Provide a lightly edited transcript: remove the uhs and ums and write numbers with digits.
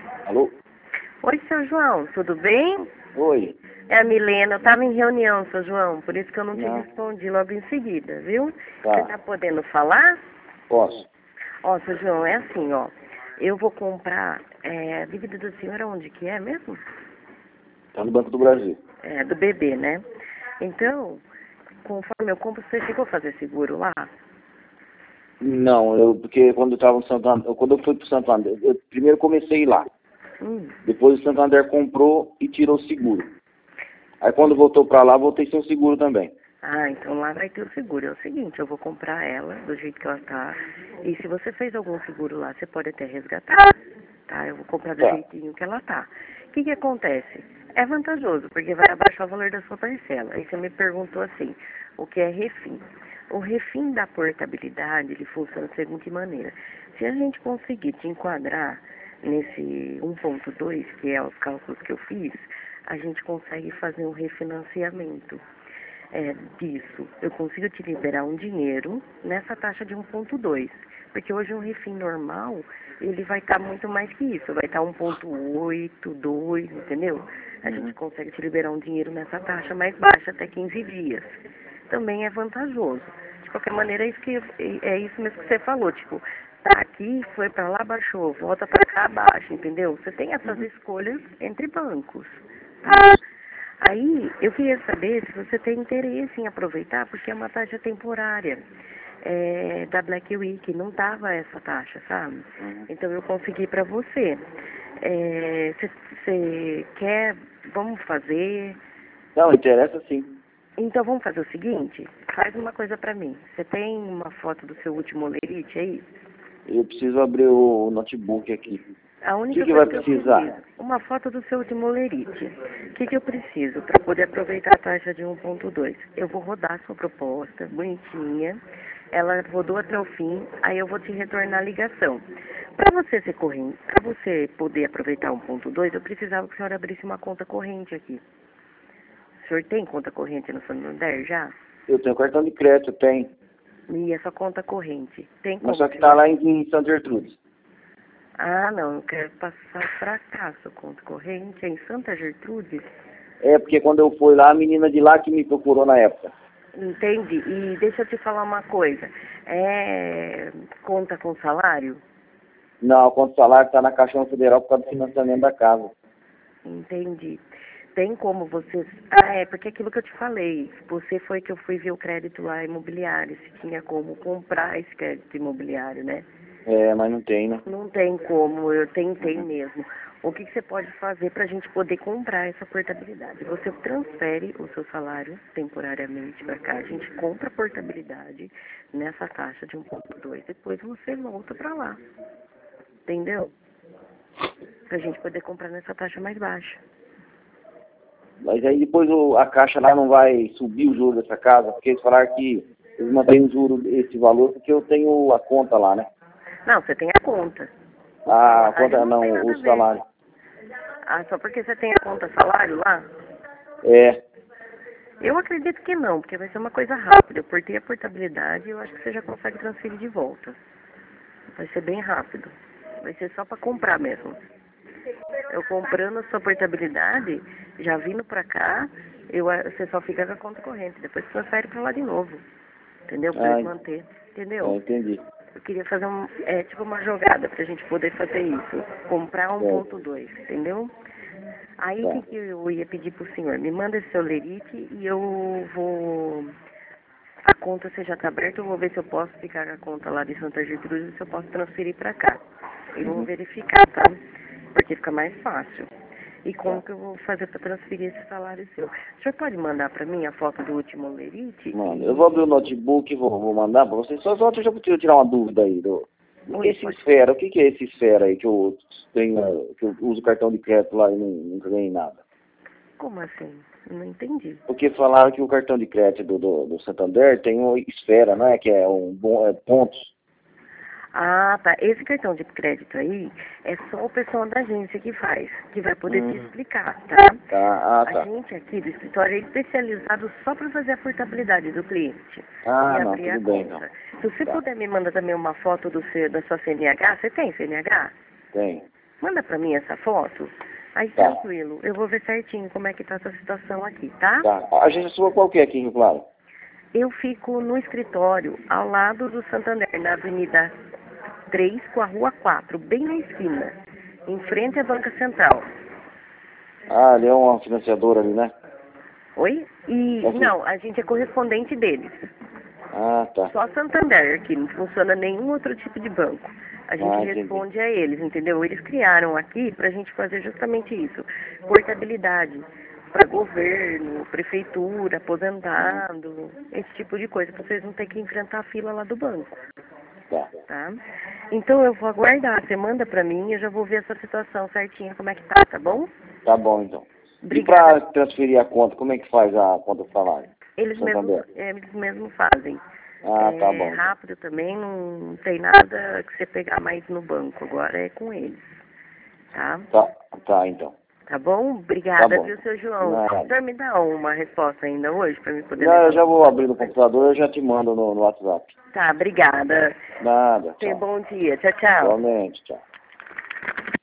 Alô? Oi, seu João, tudo bem? Oi. É a Milena, eu estava em reunião, seu João, por isso que eu não te Não. respondi logo em seguida, viu? Tá. Você tá podendo falar? Posso? Ó, seu João, é assim, ó. Eu vou comprar, a dívida do senhor aonde que é mesmo? Tá no Banco do Brasil. É, do bebê, né? Então, conforme eu compro, você chegou a fazer seguro lá? Não, porque quando eu estava no Santander, quando eu fui pro Santander, eu primeiro comecei lá. Hum. Depois o Santander comprou e tirou o seguro. Aí quando voltou para lá, voltei sem o seguro também. Ah, então lá vai ter o seguro. É o seguinte, eu vou comprar ela do jeito que ela tá. E se você fez algum seguro lá, você pode até resgatar, tá? Eu vou comprar do Tá. jeitinho que ela tá. O que que acontece? É vantajoso, porque vai abaixar o valor da sua parcela. Aí você me perguntou assim, o que é refim? O refim da portabilidade, ele funciona da seguinte maneira. Se a gente conseguir te enquadrar nesse 1.2, que é os cálculos que eu fiz, a gente consegue fazer um refinanciamento disso. Eu consigo te liberar um dinheiro nessa taxa de 1.2. Porque hoje um refim normal, ele vai estar muito mais que isso. Vai estar 1.8, 2, entendeu? A gente consegue te liberar um dinheiro nessa taxa mais baixa, até 15 dias. Também é vantajoso. De qualquer maneira, é isso mesmo que você falou. Tipo, tá aqui, foi para lá, baixou, volta para cá, baixa, entendeu? Você tem essas escolhas entre bancos. Tá? Aí, eu queria saber se você tem interesse em aproveitar, porque é uma taxa temporária da Black Week, não tava essa taxa, sabe? Então eu consegui para você. Você quer, vamos fazer? Não, interessa sim. Então vamos fazer o seguinte, faz uma coisa para mim. Você tem uma foto do seu último lerite aí? Eu preciso abrir o notebook aqui. A O única que vai coisa que eu precisar? preciso, uma foto do seu último lerite. O que eu preciso para poder aproveitar a taxa de 1.2? Eu vou rodar a sua proposta, bonitinha. Ela rodou até o fim, aí eu vou te retornar a ligação. Para você ser corrente, para você poder aproveitar 1.2, eu precisava que a senhora abrisse uma conta corrente aqui. O senhor tem conta corrente no Santander já? Eu tenho cartão de crédito, tem. E essa conta corrente? Tem como? Mas só que tá lá em Santa Gertrudes. Ah, não, eu quero passar para cá, sua conta corrente é em Santa Gertrudes. É, porque quando eu fui lá, a menina de lá que me procurou na época. Entendi. E deixa eu te falar uma coisa. Conta com salário? Não, quanto salário tá na Caixa Federal por causa do financiamento da casa. Entendi. Tem como você... porque aquilo que eu te falei, você foi que eu fui ver o crédito lá imobiliário, se tinha como comprar esse crédito imobiliário, né? É, mas não tem, né? Não tem como, eu tentei mesmo. O que você pode fazer para a gente poder comprar essa portabilidade? Você transfere o seu salário temporariamente para cá, a gente compra a portabilidade nessa taxa de 1.2, depois você volta para lá, entendeu? Para a gente poder comprar nessa taxa mais baixa. Mas aí depois a Caixa lá não vai subir o juro dessa casa, porque eles falaram que eles mantêm o juro, esse valor, porque eu tenho a conta lá, né? Não, você tem a conta. A conta Não tem não, nada o a ver. salário. Ah, só porque você tem a conta salário lá? É, Eu acredito que não, porque vai ser uma coisa rápida. Eu portei a portabilidade e eu acho que você já consegue transferir de volta. Vai ser bem rápido. Vai ser só para comprar mesmo. Eu comprando a sua portabilidade, já vindo pra cá, você só fica com a conta corrente. Depois transfere pra lá de novo. Entendeu? Pra eles manter. Entendeu? entendi. Eu queria fazer tipo uma jogada pra gente poder fazer isso. Comprar 1.2, entendeu? Aí o que eu ia pedir pro senhor? Me manda esse seu lerite e eu vou... A conta você já está aberta, eu vou ver se eu posso ficar com a conta lá de Santa Gertrudes e se eu posso transferir para cá. E vou verificar, tá? Porque fica mais fácil. E como que eu vou fazer para transferir esse salário seu? O senhor pode mandar para mim a foto do último lerite? Mano, eu vou abrir o notebook e vou mandar pra você. Só deixa eu tirar uma dúvida aí. Esse esfera, o que é esse esfera aí que eu tenho, que eu uso cartão de crédito lá e nunca ganhei nada? Como assim? Não entendi. Porque falaram que o cartão de crédito do Santander tem uma esfera, não é? Que é pontos. Ah, tá. Esse cartão de crédito aí é só o pessoal da agência que faz, que vai poder te explicar, tá? A gente aqui do escritório é especializado só para fazer a portabilidade do cliente e Não, abrir a tudo bem, conta. então. Se você puder me mandar também uma foto da sua CNH, você tem CNH? Tem. Manda pra mim essa foto. Aí Tá. tranquilo, eu vou ver certinho como é que tá essa situação aqui, tá? Tá. A agência sua qual que é aqui em Rio Claro? Eu fico no escritório, ao lado do Santander, na Avenida 3 com a Rua 4, bem na esquina, em frente à Banca Central. Ah, ele é uma financiadora ali, né? Oi? E, Aqui. não, a gente é correspondente deles. Ah, tá. Só Santander aqui, não funciona nenhum outro tipo de banco. A gente Entendi. responde a eles, entendeu? Eles criaram aqui para a gente fazer justamente isso. Portabilidade para governo, prefeitura, aposentado, esse tipo de coisa, para vocês não terem que enfrentar a fila lá do banco, Tá. tá? Então eu vou aguardar, você manda para mim e eu já vou ver essa situação certinha, como é que tá bom? Tá bom, então. E Obrigada. para transferir a conta, como é que faz a conta do salário? Eles mesmos fazem. Ah, tá É bom. Então. rápido também, não tem nada que você pegar mais no banco. Agora é com eles, tá? Tá, então. Tá bom? Tá Obrigada, bom. viu, seu João? O Nada. senhor me dá uma resposta ainda hoje para me poder Não, levar eu já no... vou abrir no computador, eu já te mando no WhatsApp. Tá, obrigada. Nada, Tenha tchau. bom dia. Tchau, tchau. Igualmente, tchau.